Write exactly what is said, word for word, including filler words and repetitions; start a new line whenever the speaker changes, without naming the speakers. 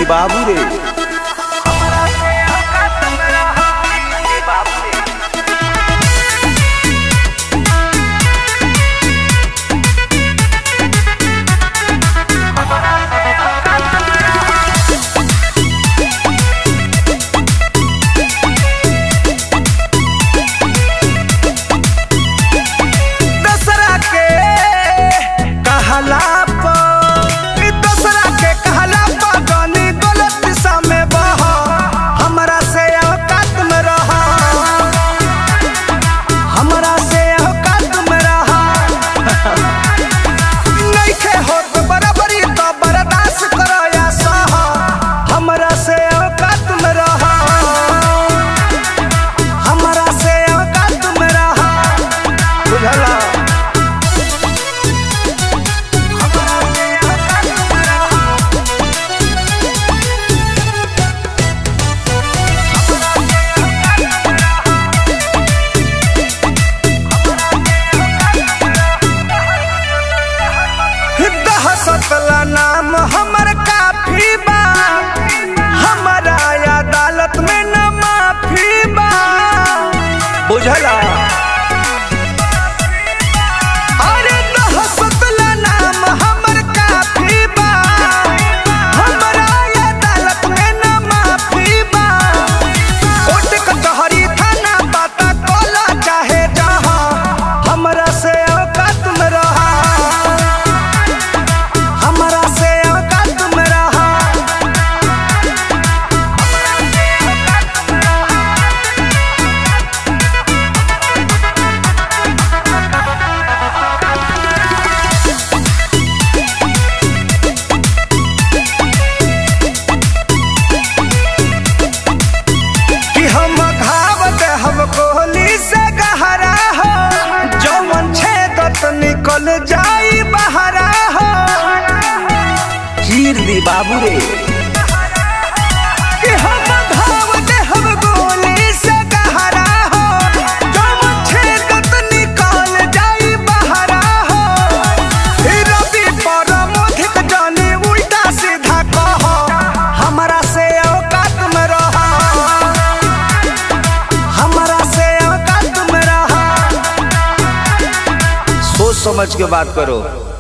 दी बाबू रे।
सतला नाम हमर काफी बा, हमारा अदालत में न माफी बा,
बुझला।
अरे सतला नाम हमर काफी बा, हमारा अदालत में न माफी बा। कोर्ट कचहरी थाना बाता कोला चाहे जहाँ, हमरा से औकात में रहा, निकल जाई बहरा हो,
चीर दी बाबू रे।
कि हम धाव दे हम गोली से गहरा हो, जब छेदत निकल जाई बहरा हो। रवि पर मोधिक जानी उल्टा सीधा कहो, हमरा से औकात में रहा, हमरा से औकात में रहा।
सोच समझ के बात करो।